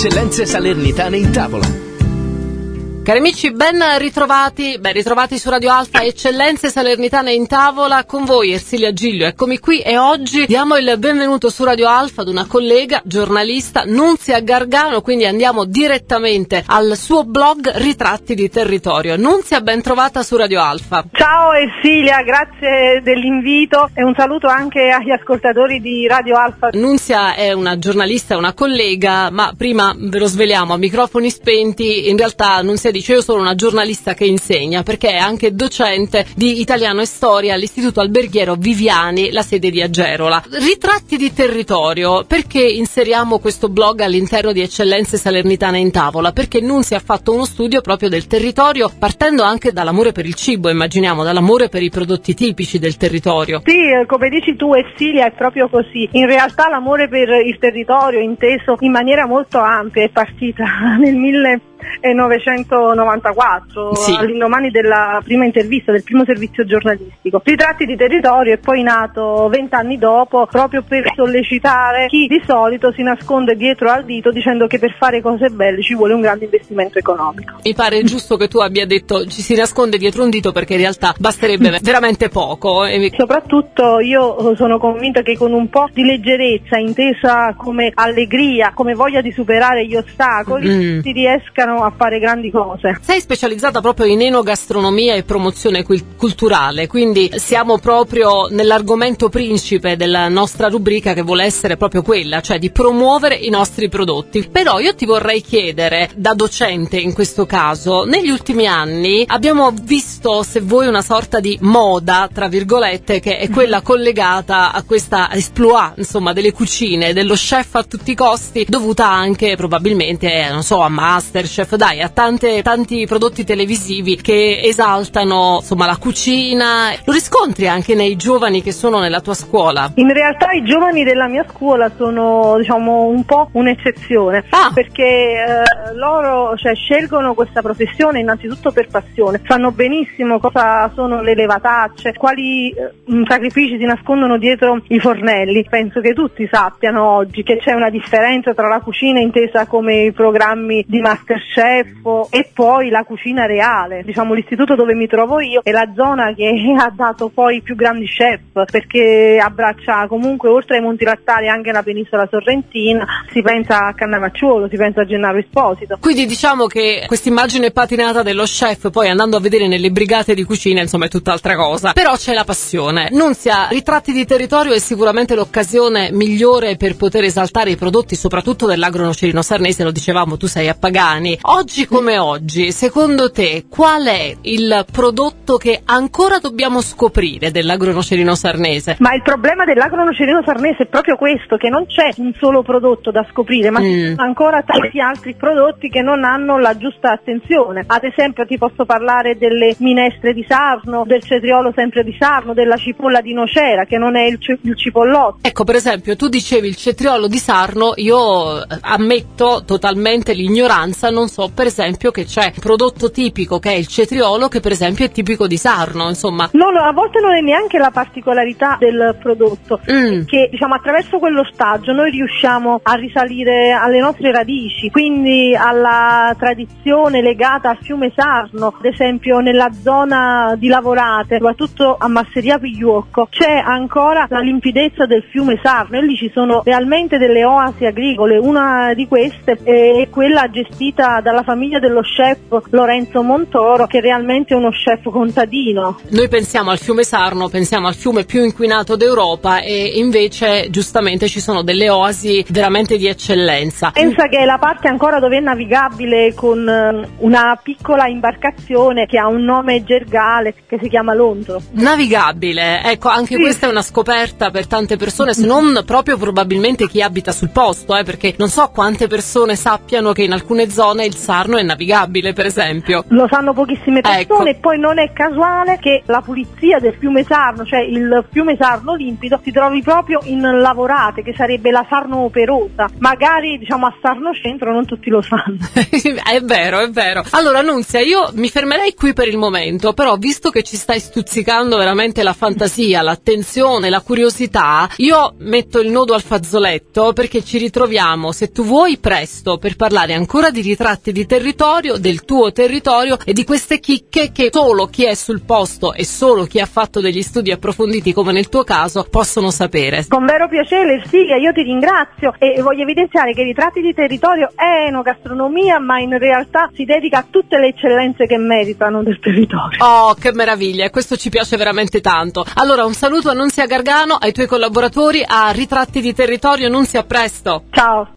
Eccellenze Salernitane in Tavola. Cari amici, ben ritrovati su Radio Alfa, Eccellenze Salernitane in Tavola, con voi Ersilia Giglio, eccomi qui e oggi diamo il benvenuto su Radio Alfa ad una collega, giornalista, Nunzia Gargano, quindi andiamo direttamente al suo blog Ritratti di Territorio. Nunzia, ben trovata su Radio Alfa. Ciao Ersilia, grazie dell'invito e un saluto anche agli ascoltatori di Radio Alfa. Nunzia è una giornalista, una collega, ma prima ve lo sveliamo a microfoni spenti, in realtà Nunzia dice: io sono una giornalista che insegna, perché è anche docente di italiano e storia all'Istituto Alberghiero Viviani, la sede di Agerola. Ritratti di Territorio, perché inseriamo questo blog all'interno di Eccellenze Salernitane in Tavola? Perché Nunzia ha fatto uno studio proprio del territorio, partendo anche dall'amore per il cibo, immaginiamo, dall'amore per i prodotti tipici del territorio. Sì, come dici tu Ersilia, è proprio così. In realtà l'amore per il territorio, inteso in maniera molto ampia, è partita nel 1994, sì, all'indomani della prima intervista, del primo servizio giornalistico. Ritratti di Territorio è poi nato 20 anni dopo, proprio per sollecitare chi di solito si nasconde dietro al dito dicendo che per fare cose belle ci vuole un grande investimento economico. Mi pare giusto che tu abbia detto ci si nasconde dietro un dito, perché in realtà basterebbe veramente poco. Soprattutto io sono convinta che con un po' di leggerezza, intesa come allegria, come voglia di superare gli ostacoli, si riescano a fare grandi cose. Sei specializzata proprio in enogastronomia e promozione culturale, quindi siamo proprio nell'argomento principe della nostra rubrica, che vuole essere proprio quella, cioè di promuovere i nostri prodotti. Però io ti vorrei chiedere, da docente in questo caso, negli ultimi anni abbiamo visto, se vuoi, una sorta di moda, tra virgolette, che è quella collegata a questa exploit, insomma, delle cucine, dello chef a tutti i costi, dovuta anche probabilmente, non so, a Masterchef, a tanti prodotti televisivi che esaltano, insomma, la cucina. Lo riscontri anche nei giovani che sono nella tua scuola? In realtà i giovani della mia scuola sono, diciamo, un po' un'eccezione, perché loro, cioè, scelgono questa professione innanzitutto per passione, sanno benissimo cosa sono le levatacce, quali sacrifici si nascondono dietro i fornelli. Penso che tutti sappiano oggi che c'è una differenza tra la cucina intesa come i programmi di Masterchef e poi la cucina reale. Diciamo, l'istituto dove mi trovo io è la zona che ha dato poi i più grandi chef, perché abbraccia comunque, oltre ai Monti Lattari, anche la penisola sorrentina. Si pensa a Cannavacciuolo, si pensa a Gennaro Esposito. Quindi diciamo che questa immagine patinata dello chef, poi andando a vedere nelle brigate di cucina, insomma, è tutt'altra cosa. Però c'è la passione. Nunzia, Ritratti di Territorio è sicuramente l'occasione migliore per poter esaltare i prodotti, soprattutto dell'agro-nocerino sarnese. Lo dicevamo, tu sei a Pagani. Oggi come oggi, secondo te, qual è il prodotto che ancora dobbiamo scoprire dell'agro-nocerino sarnese? Ma il problema dell'agro-nocerino sarnese è proprio questo, che non c'è un solo prodotto da scoprire, ma ci sono ancora tanti altri prodotti che non hanno la giusta attenzione. Ad esempio ti posso parlare delle minestre di Sarno, del cetriolo sempre di Sarno, della cipolla di Nocera, che non è il cipollotto. Ecco, per esempio, tu dicevi il cetriolo di Sarno, io ammetto totalmente l'ignoranza, non so per esempio che c'è un prodotto tipico che è il cetriolo, che per esempio è tipico di Sarno, insomma. No, a volte non è neanche la particolarità del prodotto, che, diciamo, attraverso quello stagio noi riusciamo a risalire alle nostre radici, quindi alla tradizione legata al fiume Sarno. Ad esempio nella zona di Lavorate, soprattutto a Masseria Pigliuocco, c'è ancora la limpidezza del fiume Sarno e lì ci sono realmente delle oasi agricole. Una di queste è quella gestita dalla famiglia dello chef Lorenzo Montoro, che realmente è uno chef contadino. Noi pensiamo al fiume Sarno, pensiamo al fiume più inquinato d'Europa, e invece giustamente ci sono delle oasi veramente di eccellenza. Pensa che è la parte ancora dove è navigabile con una piccola imbarcazione che ha un nome gergale che si chiama Londro. Navigabile, ecco, anche sì, questa è una scoperta per tante persone, se non proprio probabilmente chi abita sul posto, perché non so quante persone sappiano che in alcune zone il Sarno è navigabile. praticabile, per esempio. Lo sanno pochissime persone, ecco. E poi non è casuale che la pulizia del fiume Sarno, cioè il fiume Sarno limpido, si trovi proprio in Lavorate, che sarebbe la Sarno operosa. Magari, diciamo, a Sarno Centro non tutti lo sanno. È vero, è vero. Allora, Nunzia, io mi fermerei qui per il momento, però visto che ci stai stuzzicando veramente la fantasia, l'attenzione, la curiosità, io metto il nodo al fazzoletto, perché ci ritroviamo, se tu vuoi, presto per parlare ancora di ritratti di territorio, del tuo territorio e di queste chicche che solo chi è sul posto e solo chi ha fatto degli studi approfonditi come nel tuo caso possono sapere. Con vero piacere, Ersilia, io ti ringrazio e voglio evidenziare che i ritratti di territorio è enogastronomia, ma in realtà si dedica a tutte le eccellenze che meritano del territorio. Oh, che meraviglia, questo ci piace veramente tanto. Allora, un saluto a Nunzia Gargano, ai tuoi collaboratori, a Ritratti di Territorio. Nunzia, a presto. Ciao.